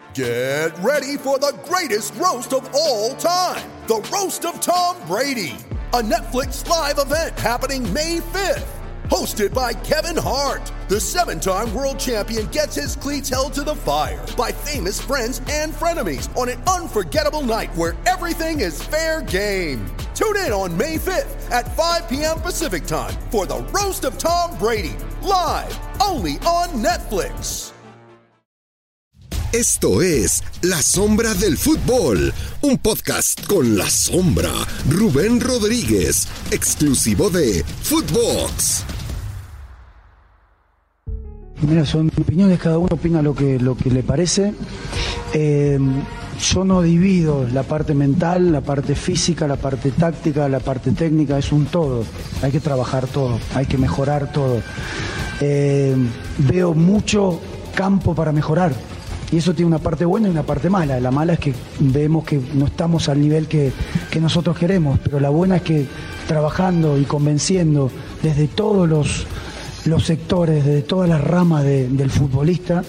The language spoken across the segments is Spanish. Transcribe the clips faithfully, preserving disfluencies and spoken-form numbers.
Get ready for the greatest roast of all time, the Roast of Tom Brady, a Netflix live event happening May fifth. Hosted by Kevin Hart, the seven-time world champion gets his cleats held to the fire by famous friends and frenemies on an unforgettable night where everything is fair game. Tune in on May fifth at five p.m. Pacific time for the Roast of Tom Brady, live only on Netflix. Esto es La Sombra del Fútbol, un podcast con La Sombra, Rubén Rodríguez, exclusivo de Footbox. Mira, son opiniones, cada uno opina lo que, lo que le parece. Eh, yo no divido la parte mental, la parte física, la parte táctica, la parte técnica, es un todo. Hay que trabajar todo, hay que mejorar todo. Eh, veo mucho campo para mejorar. Y eso tiene una parte buena y una parte mala. La mala es que vemos que no estamos al nivel que, que nosotros queremos, pero la buena es que trabajando y convenciendo desde todos los, los sectores, desde todas las ramas de, del futbolista,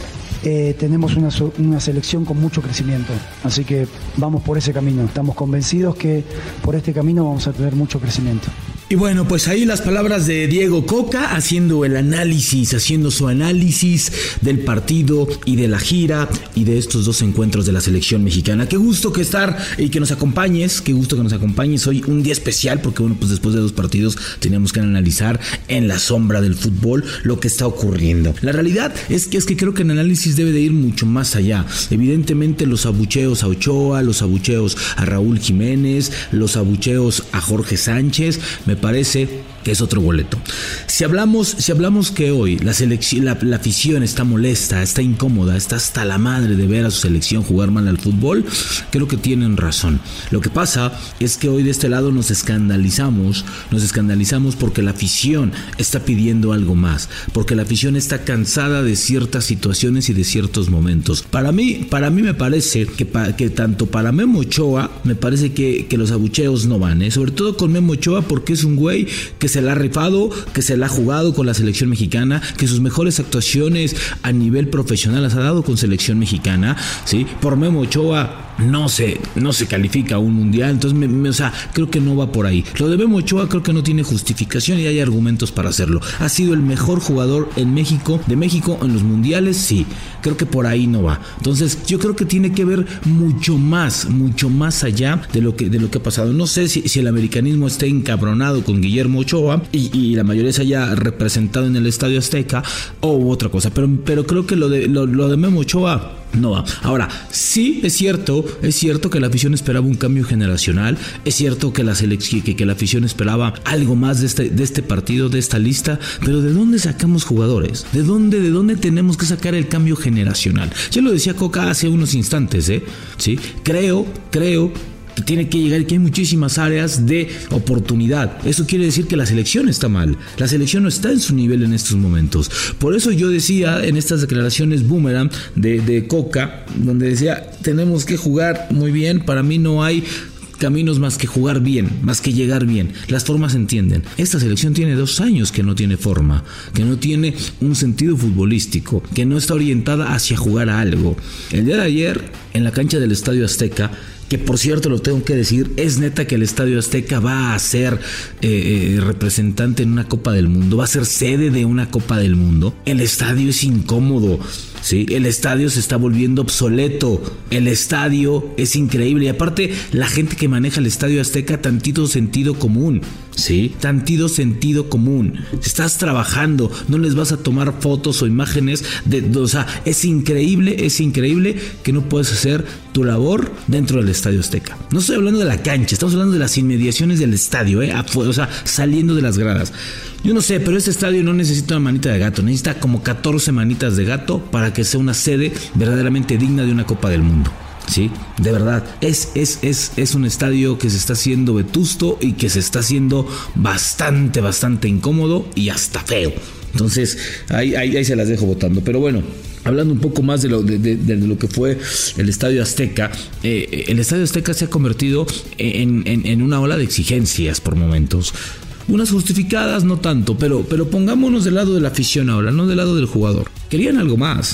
eh, tenemos una, una selección con mucho crecimiento. Así que vamos por ese camino. Estamos convencidos que por este camino vamos a tener mucho crecimiento. Y bueno, pues ahí las palabras de Diego Coca haciendo el análisis, haciendo su análisis del partido y de la gira y de estos dos encuentros de la selección mexicana. Qué gusto que estar y que nos acompañes, qué gusto que nos acompañes hoy, un día especial porque bueno, pues después de dos partidos teníamos que analizar en la sombra del fútbol lo que está ocurriendo. La realidad es que es que creo que el análisis debe de ir mucho más allá. Evidentemente los abucheos a Ochoa, los abucheos a Raúl Jiménez, los abucheos a Jorge Sánchez, me Me parece que es otro boleto. Si hablamos, si hablamos que hoy la selección, la, la afición está molesta, está incómoda, está hasta la madre de ver a su selección jugar mal al fútbol, creo que tienen razón. Lo que pasa es que hoy de este lado nos escandalizamos, nos escandalizamos porque la afición está pidiendo algo más, porque la afición está cansada de ciertas situaciones y de ciertos momentos. Para mí, para mí me parece que, pa, que tanto para Memo Ochoa, me parece que, que los abucheos no van, ¿eh? Sobre todo con Memo Ochoa porque es un güey que se la ha rifado, que se la ha jugado con la selección mexicana, que sus mejores actuaciones a nivel profesional las ha dado con selección mexicana, ¿sí? Por Memo Ochoa no se, no se califica a un mundial, entonces me, me, o sea, creo que no va por ahí. Lo de Memo Ochoa creo que no tiene justificación y hay argumentos para hacerlo. Ha sido el mejor jugador en México, de México en los mundiales, sí, creo que por ahí no va. Entonces yo creo que tiene que ver mucho más, mucho más allá de lo que, de lo que ha pasado. No sé si, si el americanismo esté encabronado con Guillermo Ochoa y, y la mayoría se haya representado en el Estadio Azteca o otra cosa, pero, pero creo que lo de, lo, lo de Memo Ochoa no va. Ahora, sí es cierto, es cierto que la afición esperaba un cambio generacional, es cierto que la selección, que, que la afición esperaba algo más de este, de este partido, de esta lista, pero ¿de dónde sacamos jugadores? ¿De dónde, de dónde tenemos que sacar el cambio generacional? Ya lo decía Coca hace unos instantes, ¿eh? Sí, creo, creo que tiene que llegar y que hay muchísimas áreas de oportunidad. Eso quiere decir que la selección está mal. La selección no está en su nivel en estos momentos. Por eso yo decía en estas declaraciones boomerang de, de Coca, donde decía, tenemos que jugar muy bien. Para mí no hay caminos más que jugar bien, más que llegar bien. Las formas se entienden. Esta selección tiene dos años que no tiene forma, que no tiene un sentido futbolístico, que no está orientada hacia jugar a algo. El día de ayer, en la cancha del Estadio Azteca, que por cierto lo tengo que decir, es neta que el Estadio Azteca va a ser eh, representante en una Copa del Mundo, va a ser sede de una Copa del Mundo. El estadio es incómodo, ¿sí? El estadio se está volviendo obsoleto, el estadio es increíble y aparte la gente que maneja el Estadio Azteca, tantito sentido común, ¿sí? Tantito sentido común. Estás trabajando, no les vas a tomar fotos o imágenes de, de, o sea, es increíble, es increíble que no puedes hacer tu labor dentro del Estadio Azteca. No estoy hablando de la cancha, estamos hablando de las inmediaciones del estadio, ¿eh? O sea, saliendo de las gradas. Yo no sé, pero este estadio no necesita una manita de gato, necesita como catorce manitas de gato para que sea una sede verdaderamente digna de una Copa del Mundo. Sí, de verdad, es, es, es, es un estadio que se está haciendo vetusto y que se está haciendo bastante, bastante incómodo y hasta feo. Entonces, ahí, ahí, ahí se las dejo votando. Pero bueno, hablando un poco más de lo, de, de, de lo que fue el Estadio Azteca, eh, el Estadio Azteca se ha convertido en, en, en una ola de exigencias por momentos. Unas justificadas, no tanto, pero, pero pongámonos del lado de la afición ahora, no del lado del jugador. Querían algo más.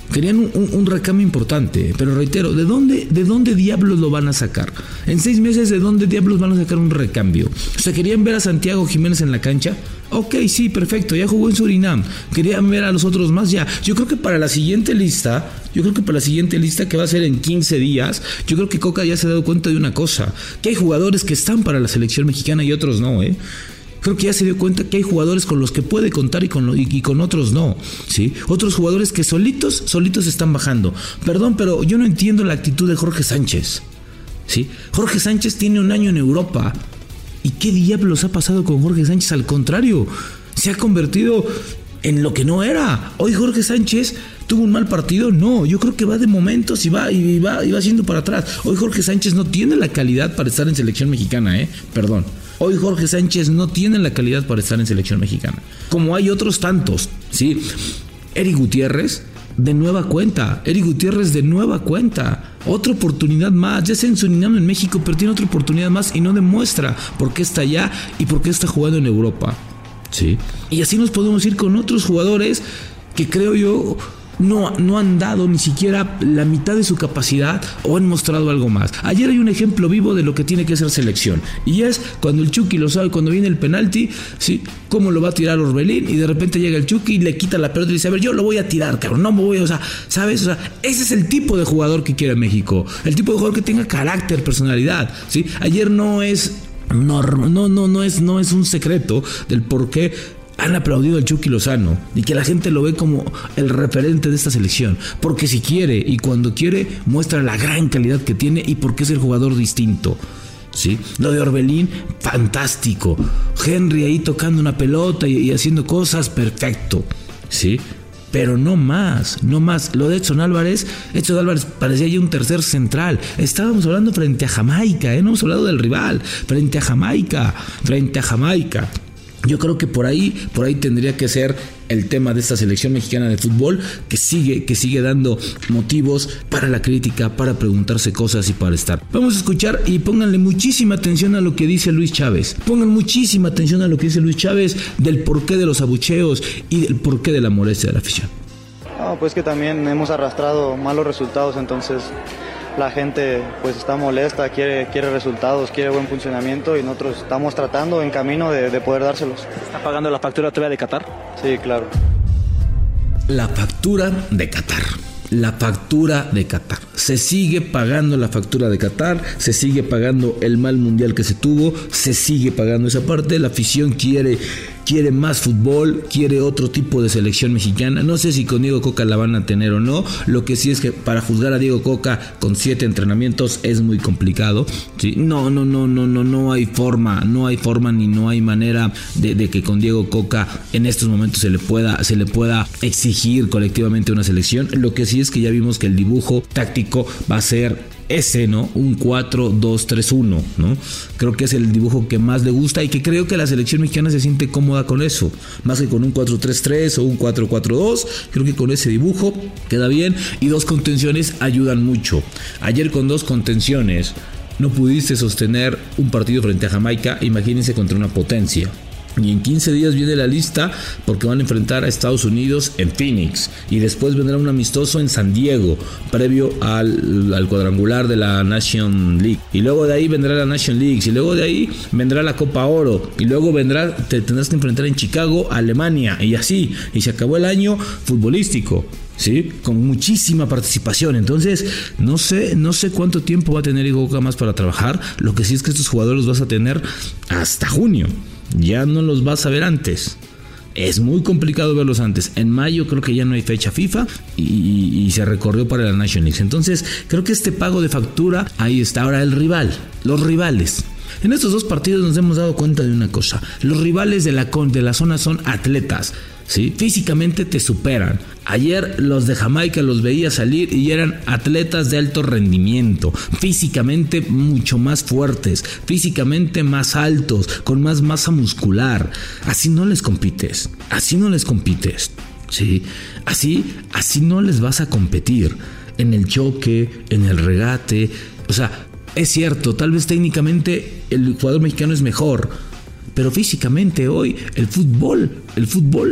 Querían un, un, un recambio importante, pero reitero, ¿de dónde, ¿de dónde diablos lo van a sacar? En seis meses, ¿de dónde diablos van a sacar un recambio? O sea, ¿querían ver a Santiago Jiménez en la cancha? Ok, sí, perfecto, ya jugó en Surinam. ¿Querían ver a los otros más? Ya. Yo creo que para la siguiente lista, yo creo que para la siguiente lista que va a ser en quince días, yo creo que Coca ya se ha dado cuenta de una cosa, que hay jugadores que están para la selección mexicana y otros no, ¿eh? Creo que ya se dio cuenta que hay jugadores con los que puede contar y con, lo, y, y con otros no, ¿sí? Otros jugadores que solitos, solitos están bajando. Perdón, pero yo no entiendo la actitud de Jorge Sánchez, ¿sí? Jorge Sánchez tiene un año en Europa. ¿Y qué diablos ha pasado con Jorge Sánchez? Al contrario, se ha convertido en lo que no era. Hoy Jorge Sánchez tuvo un mal partido, no, yo creo que va de momentos y va, y va, y va haciendo para atrás. Hoy Jorge Sánchez no tiene la calidad para estar en selección mexicana, ¿eh? Perdón. Hoy Jorge Sánchez no tiene la calidad para estar en selección mexicana. Como hay otros tantos, ¿sí? Eric Gutiérrez, de nueva cuenta. Eric Gutiérrez, de nueva cuenta. Otra oportunidad más, ya sea en Surinam, en México, pero tiene otra oportunidad más y no demuestra por qué está allá y por qué está jugando en Europa, ¿sí? Y así nos podemos ir con otros jugadores que creo yo no, no han dado ni siquiera la mitad de su capacidad o han mostrado algo más. Ayer hay un ejemplo vivo de lo que tiene que ser selección, y es cuando el Chucky lo sabe, cuando viene el penalti, ¿sí? Cómo lo va a tirar Orbelín, y de repente llega el Chucky y le quita la pelota y dice, a ver, yo lo voy a tirar, cabrón, no me voy a, o sea, ¿sabes? O sea, ese es el tipo de jugador que quiere México, el tipo de jugador que tenga carácter, personalidad, ¿sí? Ayer no es, no, no, no, no es, no es un secreto del por qué han aplaudido al Chucky Lozano y que la gente lo ve como el referente de esta selección, porque si quiere y cuando quiere muestra la gran calidad que tiene y porque es el jugador distinto, ¿sí? Lo de Orbelín, fantástico. Henry ahí tocando una pelota y, y haciendo cosas, perfecto, ¿sí? Pero no más, no más. Lo de Edson Álvarez, Edson Álvarez parecía ya un tercer central. Estábamos hablando frente a Jamaica, ¿eh? No hemos hablado del rival, frente a Jamaica, frente a Jamaica. Yo creo que por ahí, por ahí tendría que ser el tema de esta selección mexicana de fútbol, que sigue, que sigue dando motivos para la crítica, para preguntarse cosas y para estar. Vamos a escuchar y pónganle muchísima atención a lo que dice Luis Chávez. Pongan muchísima atención a lo que dice Luis Chávez del porqué de los abucheos y del porqué de la molestia de la afición. No, pues que también hemos arrastrado malos resultados, entonces la gente pues está molesta, quiere, quiere resultados, quiere buen funcionamiento y nosotros estamos tratando en camino de, de poder dárselos. ¿Está pagando la factura todavía de Qatar? Sí, claro. La factura de Qatar. La factura de Qatar. Se sigue pagando la factura de Qatar, se sigue pagando el mal mundial que se tuvo, se sigue pagando esa parte. La afición quiere, quiere más fútbol, quiere otro tipo de selección mexicana. No sé si con Diego Coca la van a tener o no. Lo que sí es que para juzgar a Diego Coca con siete entrenamientos es muy complicado, ¿sí? No, no, no, no, no, no hay forma, no hay forma ni no hay manera de, de que con Diego Coca en estos momentos se le pueda, se le pueda exigir colectivamente una selección. Lo que sí es que ya vimos que el dibujo táctico va a ser ese, ¿no? Un cuatro dos tres uno, ¿no? Creo que es el dibujo que más le gusta y que creo que la selección mexicana se siente cómoda con eso, más que con un cuatro tres tres o un cuatro cuatro dos. Creo que con ese dibujo queda bien y dos contenciones ayudan mucho. Ayer con dos contenciones no pudiste sostener un partido frente a Jamaica, imagínense contra una potencia. Y en quince días viene la lista porque van a enfrentar a Estados Unidos en Phoenix y después vendrá un amistoso en San Diego previo al, al cuadrangular de la Nation League, y luego de ahí vendrá la Nation League y luego de ahí vendrá la Copa Oro y luego vendrá, te tendrás que enfrentar en Chicago a Alemania y así, y se acabó el año futbolístico, ¿sí? Con muchísima participación. Entonces no sé, no sé cuánto tiempo va a tener Diego Coca más para trabajar. Lo que sí es que estos jugadores los vas a tener hasta junio. Ya no los vas a ver antes. Es muy complicado verlos antes. En mayo creo que ya no hay fecha FIFA y, y, y se recorrió para la Nation League. Entonces creo que este pago de factura, ahí está. Ahora el rival, los rivales. En estos dos partidos nos hemos dado cuenta de una cosa. Los rivales de la, de la zona son atletas, ¿sí? Físicamente te superan. Ayer los de Jamaica los veía salir y eran atletas de alto rendimiento, físicamente mucho más fuertes, físicamente más altos, con más masa muscular. Así no les compites, así no les compites, ¿sí? Así, así no les vas a competir en el choque, en el regate. O sea, es cierto, tal vez técnicamente el jugador mexicano es mejor, pero físicamente hoy el fútbol, el fútbol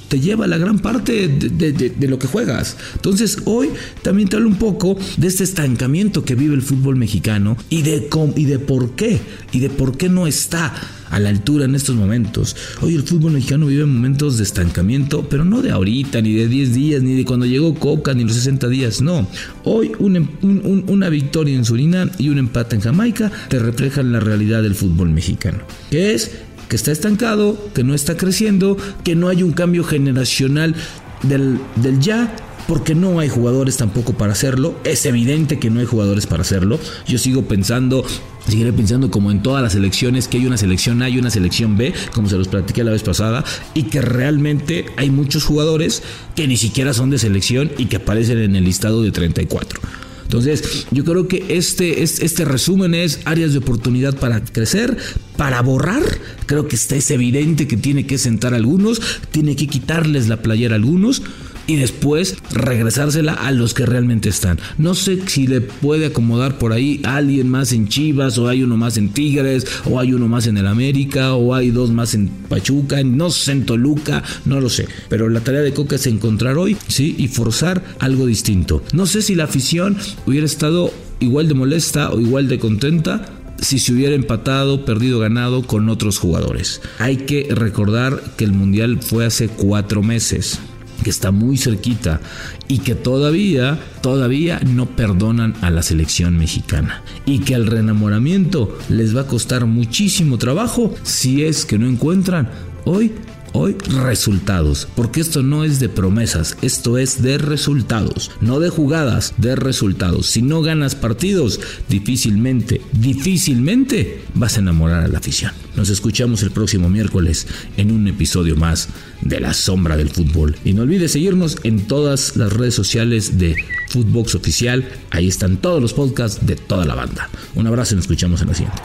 te lleva la gran parte de, de, de, de lo que juegas. Entonces hoy también te hablo un poco de este estancamiento que vive el fútbol mexicano y de, y de por qué, y de por qué no está a la altura en estos momentos. Hoy el fútbol mexicano vive momentos de estancamiento, pero no de ahorita, ni de diez días, ni de cuando llegó Coca, ni los sesenta días, no. Hoy un, un, un, una victoria en Surinam y un empate en Jamaica te reflejan la realidad del fútbol mexicano, que es que está estancado, que no está creciendo, que no hay un cambio generacional del, del ya, porque no hay jugadores tampoco para hacerlo. Es evidente que no hay jugadores para hacerlo. Yo sigo pensando, seguiré pensando como en todas las selecciones, que hay una selección A y una selección B, como se los platiqué la vez pasada, y que realmente hay muchos jugadores que ni siquiera son de selección y que aparecen en el listado de treinta y cuatro. Entonces, yo creo que este, este resumen es áreas de oportunidad para crecer, para borrar. Creo que está, es evidente que tiene que sentar a algunos, tiene que quitarles la playera a algunos y después regresársela a los que realmente están. No sé si le puede acomodar por ahí a alguien más en Chivas, o hay uno más en Tigres, o hay uno más en el América, o hay dos más en Pachuca, no sé, en Toluca, no lo sé. Pero la tarea de Coca es encontrar hoy, sí, y forzar algo distinto. No sé si la afición hubiera estado igual de molesta o igual de contenta si se hubiera empatado, perdido, ganado con otros jugadores. Hay que recordar que el Mundial fue hace cuatro meses, que está muy cerquita y que todavía, todavía no perdonan a la selección mexicana, y que el reenamoramiento les va a costar muchísimo trabajo si es que no encuentran hoy Hoy resultados, porque esto no es de promesas, esto es de resultados, no de jugadas, de resultados. Si no ganas partidos, difícilmente, difícilmente vas a enamorar a la afición. Nos escuchamos el próximo miércoles en un episodio más de La Sombra del Fútbol. Y no olvides seguirnos en todas las redes sociales de Footbox Oficial. Ahí están todos los podcasts de toda la banda. Un abrazo y nos escuchamos en la siguiente.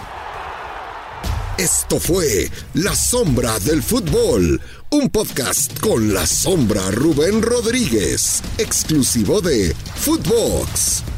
Esto fue La Sombra del Fútbol, un podcast con La Sombra Rubén Rodríguez, exclusivo de Footbox.